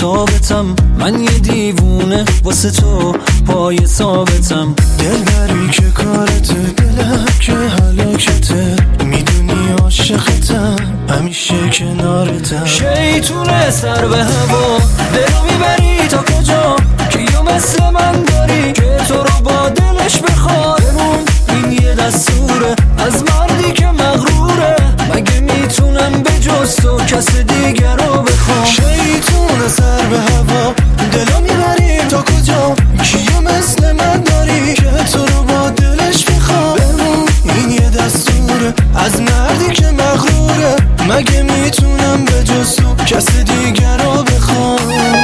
ثابتم، من یه دیوونه واسه تو پای ثابتم. دلبری که کارته، دلم که حلاکته، میدونی عاشقتم همیشه کنارتم. شیطونه سر به هوا دلو میبری تا کجا، کیو مثل من داری که تو رو با دلش بخواد. بمون این یه دستوره از مردی که مغروره، مگه میتونم به جز تو کس دیگر رو بخوام. شیطونه سر به هوا دلو میبری تا کجا، کیو مثل من داری که تو رو با دلش بخواد. بمون این یه دستوره از مردی که مغروره، مگه میتونم به جز تو کس دیگر رو بخوام.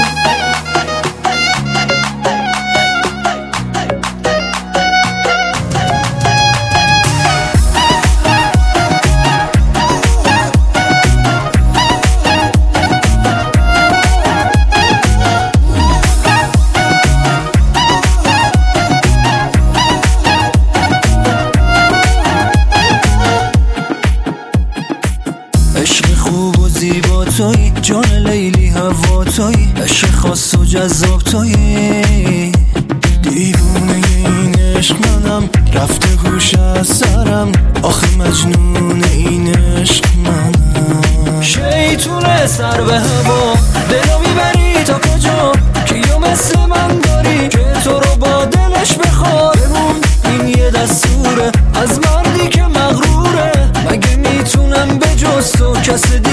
عشق خوب و زیبا تویی، جان لیلی هوا تویی، عشق خاص و جذاب تویی. دیوونه این عشق منم، رفته هوش از سرم، آخه مجنون این عشق منم. شیطونه سر به هوا دلو میبری تا کجا، کیو مثل من داری که تو رو با دلش بخواد. بمون این یه دستوره از مردی که مغروره، مگه میتونم به جز تو کس